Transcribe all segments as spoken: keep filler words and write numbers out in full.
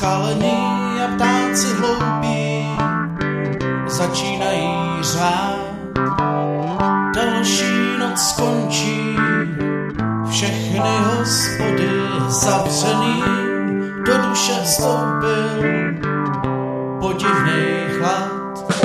skalení a ptáci hloupí začínají řvát. Další noc skončí, všechny hospody zavřený, do duše vstoupil podivný chlad.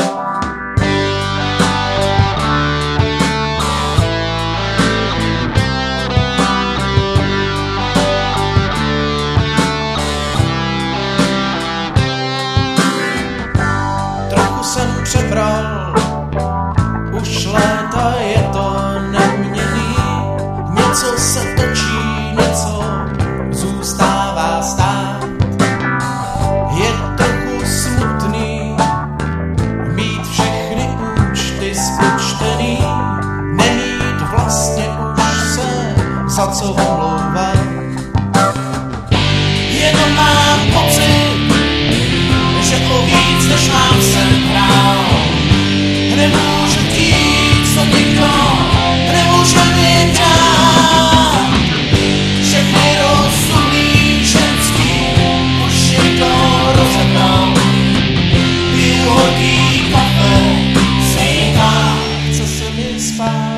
Trochu jsem přebral, už léta je to neměnný, něco se točí, něco zůstává stát. Je trochu smutný mít všechny účty spočtený, nemít vlastně už se za co omlouvat. Jenom mám pocit, že o víc než mám jsem hrál. Nemůžu říct, co nikdo nemůže mi dát. Všechny rozumí ženský už někdo rozebral. Piju hodí kafe, smíká, chce se mi spát.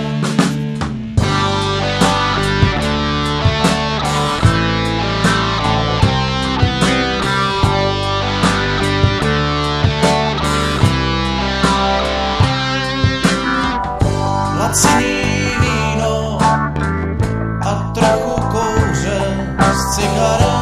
Laciný víno a trochu kouře z cigaret.